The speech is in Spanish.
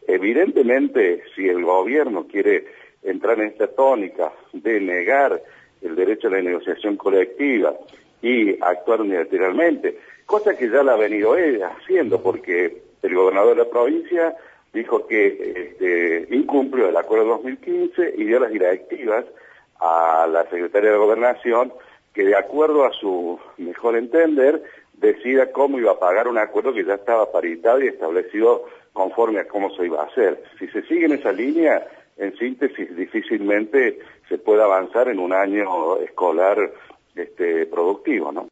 Evidentemente, si el gobierno quiere entrar en esta tónica de negar el derecho a la negociación colectiva y actuar unilateralmente, cosa que ya la ha venido haciendo, porque el gobernador de la provincia dijo que incumplió el acuerdo de 2015 y dio las directivas a la secretaria de Gobernación que, de acuerdo a su mejor entender, decida cómo iba a pagar un acuerdo que ya estaba paritado y establecido conforme a cómo se iba a hacer. Si se sigue en esa línea, en síntesis, difícilmente se puede avanzar en un año escolar productivo, ¿no?